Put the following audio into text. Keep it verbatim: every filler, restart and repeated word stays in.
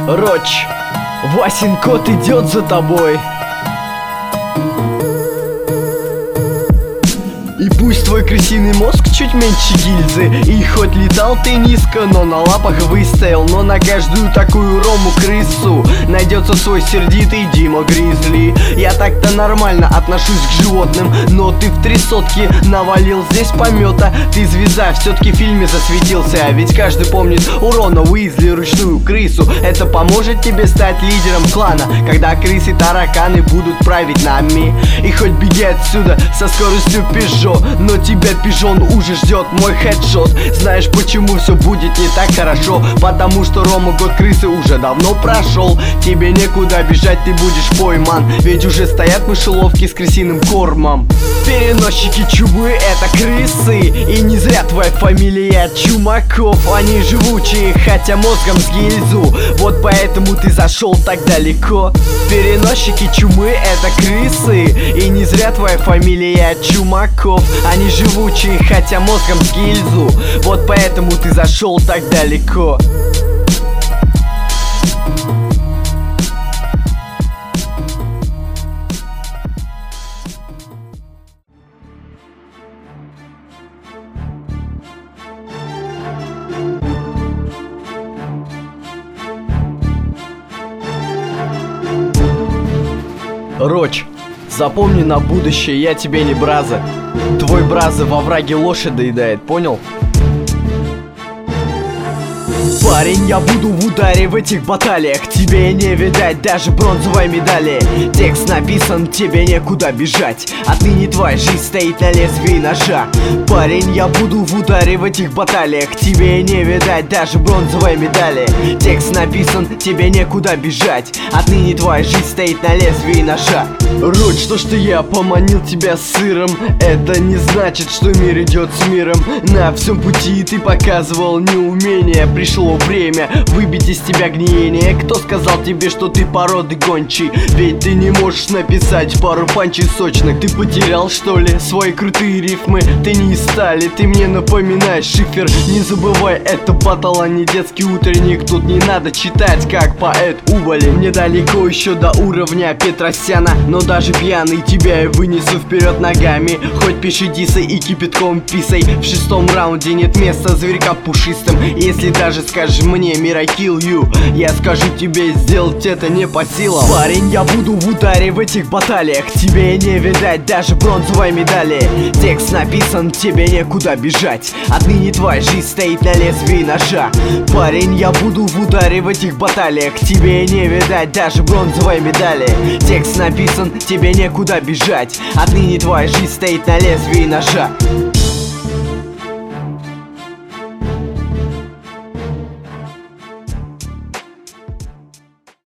Роч, Васин кот идет за тобой. И пусть твой крысиный мозг чуть меньше гильзы, и хоть летал ты низко, но на лапах выстоял. Но на каждую такую рому-крысу найдется свой сердитый Дима Гризли. Я так-то нормально отношусь к животным, но ты в три сотки навалил здесь помета. Ты звезда, все-таки в фильме засветился, ведь каждый помнит у Рона Уизли ручную крысу. Это поможет тебе стать лидером клана, когда крысы-тараканы будут править нами. И хоть беги отсюда со скоростью Пежо, но тебя, пижон, уже ждет мой хедшот. Знаешь, почему все будет не так хорошо? Потому что Рома год крысы уже давно прошел. Тебе некуда бежать, ты будешь пойман, ведь уже стоят мышеловки с крысиным кормом. Переносчики чумы — это крысы, и не зря твоя фамилия Чумаков. Они живучие, хотя мозгом с гильзу, вот поэтому ты зашел так далеко. Переносчики чумы — это крысы, и не зря твоя фамилия Чумаков. Они живучие, хотя мозгом с гильзу, вот поэтому ты зашел так далеко. Роч, запомни на будущее, я тебе не браза. Твой браза во враге лошадь доедает, понял? Парень, я буду в ударе в этих баталиях, тебе не видать даже бронзовой медали. Текст написан, тебе некуда бежать, отныне твоя жизнь стоит на лезвии ножа. Парень, я буду в ударе в этих баталиях, тебе не видать даже бронзовой медали. Текст написан, тебе некуда бежать, отныне твоя жизнь стоит на лезвии ножа. Роч, что ж ты я поманил тебя сыром, это не значит, что мир идет с миром. На всем пути ты показывал неумение, пришло время выбить из тебя гниение. Кто сказал тебе, что ты породы гончий? Ведь ты не можешь написать пару панчей сочных. Ты потерял, что ли, свои крутые рифмы? Ты не из стали, ты мне напоминаешь шифер. Не забывай, это батл, а не детский утренник. Тут не надо читать, как поэт Ували. Мне далеко еще до уровня Петросяна, но даже пьяный тебя я вынесу вперед ногами. Хоть пиши дисы и кипятком писай, в шестом раунде нет места зверька пушистым. Если даже скажешь мне мир I kill you, я скажу тебе сделать это не по силам. Парень, я буду в ударе в этих баталиях, тебе не видать даже бронзовой медали. Текст написан, тебе некуда бежать, отныне твоя жизнь стоит на лезвии ножа. Парень, я буду в ударе в этих баталиях, тебе не видать даже бронзовой медали. Текст написан, тебе некуда бежать, отныне твоя жизнь стоит на лезвии ножа.